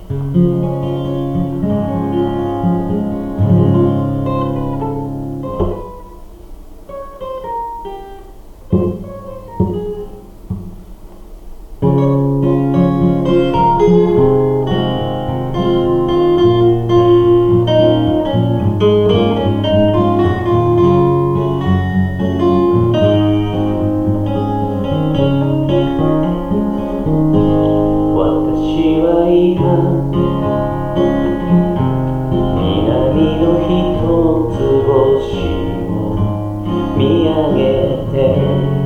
南の一つ星を見上げて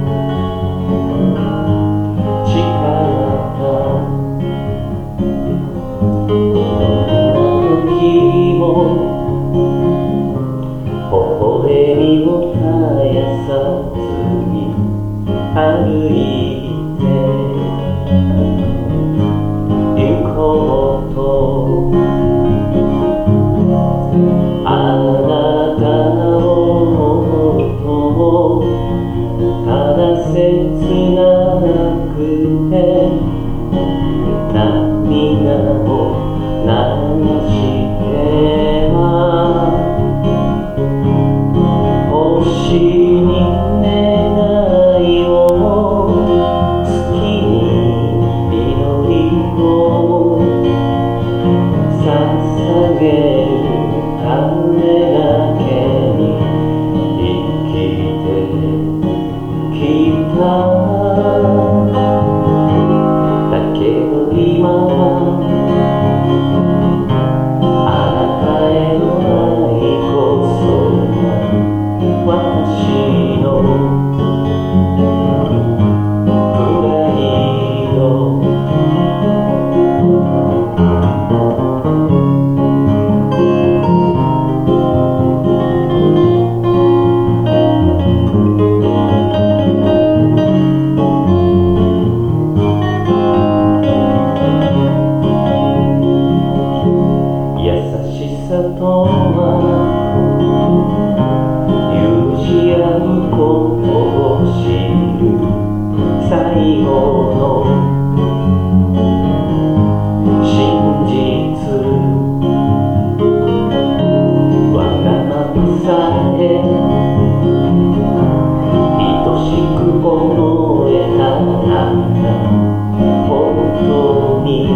誓ったどんな時も微笑みを絶やさずに歩いて行こうとあなたを思うとただ切なくて涙を流しては星に願いを月に祈りを捧げるためだけに生きてきただけど今はあなたへの愛こそが私のプライドとは許し合うことを知る最後の真実わがままさえ愛しく思えたら本当に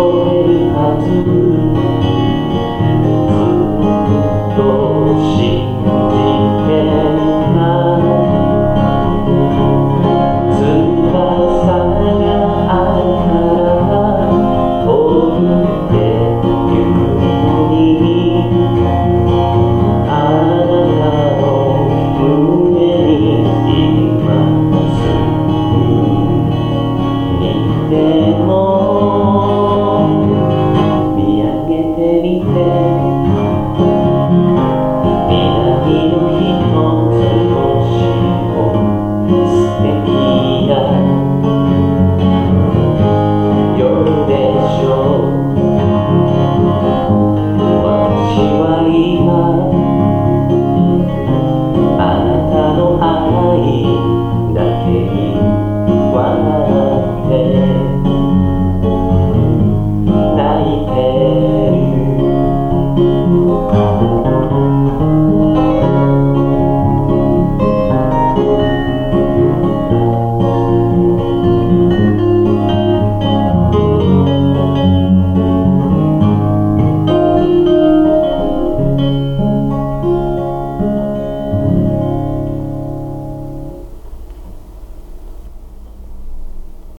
ずっと